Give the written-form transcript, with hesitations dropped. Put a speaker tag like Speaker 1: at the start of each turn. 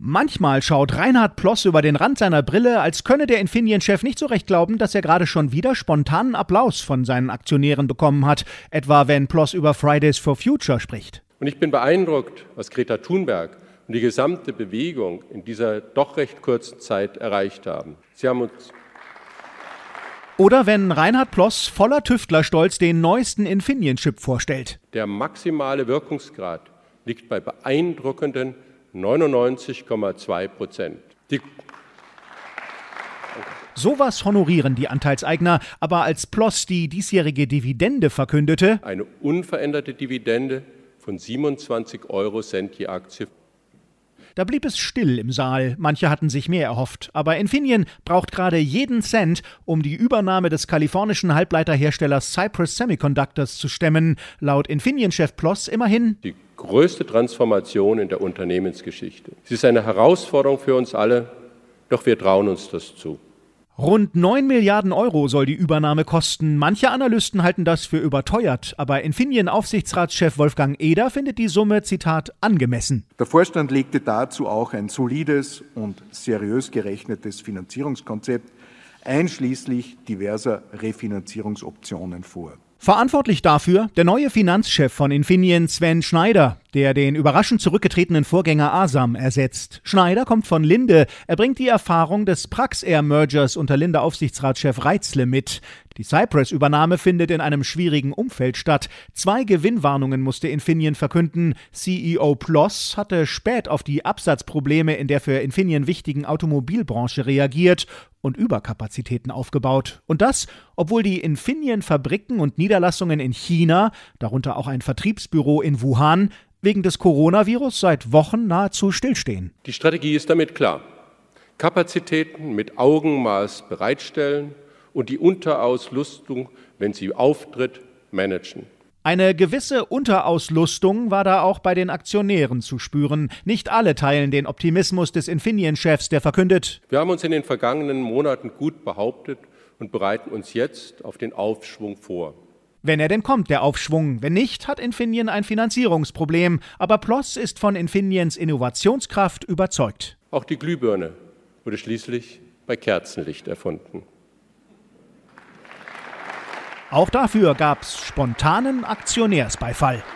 Speaker 1: Manchmal schaut Reinhard Ploss über den Rand seiner Brille, als könne der Infineon-Chef nicht so recht glauben, dass er gerade schon wieder spontanen Applaus von seinen Aktionären bekommen hat, etwa wenn Ploss über Fridays for Future spricht.
Speaker 2: Und ich bin beeindruckt, was Greta Thunberg und die gesamte Bewegung in dieser doch recht kurzen Zeit erreicht haben. Sie haben uns
Speaker 1: Oder wenn Reinhard Ploss voller Tüftlerstolz den neuesten Infineon-Chip vorstellt.
Speaker 2: Der maximale Wirkungsgrad liegt bei beeindruckenden 99,2%.
Speaker 1: Sowas honorieren die Anteilseigner, aber als Ploss die diesjährige Dividende verkündete,
Speaker 2: eine unveränderte Dividende von 27 Cent je Aktie.
Speaker 1: Da blieb es still im Saal, manche hatten sich mehr erhofft. Aber Infineon braucht gerade jeden Cent, um die Übernahme des kalifornischen Halbleiterherstellers Cypress Semiconductors zu stemmen. Laut Infineon-Chef Ploss immerhin
Speaker 2: die größte Transformation in der Unternehmensgeschichte. Sie ist eine Herausforderung für uns alle, doch wir trauen uns das zu.
Speaker 1: Rund 9 Milliarden Euro soll die Übernahme kosten. Manche Analysten halten das für überteuert. Aber Infineon-Aufsichtsratschef Wolfgang Eder findet die Summe, Zitat, angemessen.
Speaker 3: Der Vorstand legte dazu auch ein solides und seriös gerechnetes Finanzierungskonzept, einschließlich diverser Refinanzierungsoptionen vor.
Speaker 1: Verantwortlich dafür der neue Finanzchef von Infineon, Sven Schneider, der den überraschend zurückgetretenen Vorgänger Asam ersetzt. Schneider kommt von Linde. Er bringt die Erfahrung des Praxair-Mergers unter Linde-Aufsichtsratschef Reitzle mit. Die Cypress-Übernahme findet in einem schwierigen Umfeld statt. 2 Gewinnwarnungen musste Infineon verkünden. CEO Ploss hatte spät auf die Absatzprobleme in der für Infineon wichtigen Automobilbranche reagiert und Überkapazitäten aufgebaut. Und das, obwohl die Infineon-Fabriken und Niederlassungen in China, darunter auch ein Vertriebsbüro in Wuhan, wegen des Coronavirus seit Wochen nahezu stillstehen.
Speaker 2: Die Strategie ist damit klar. Kapazitäten mit Augenmaß bereitstellen und die Unterauslastung, wenn sie auftritt, managen.
Speaker 1: Eine gewisse Unterauslastung war da auch bei den Aktionären zu spüren. Nicht alle teilen den Optimismus des Infineon-Chefs, der verkündet:
Speaker 2: Wir haben uns in den vergangenen Monaten gut behauptet und bereiten uns jetzt auf den Aufschwung vor.
Speaker 1: Wenn er denn kommt, der Aufschwung. Wenn nicht, hat Infineon ein Finanzierungsproblem. Aber Ploss ist von Infineons Innovationskraft überzeugt.
Speaker 2: Auch die Glühbirne wurde schließlich bei Kerzenlicht erfunden.
Speaker 1: Auch dafür gab's spontanen Aktionärsbeifall.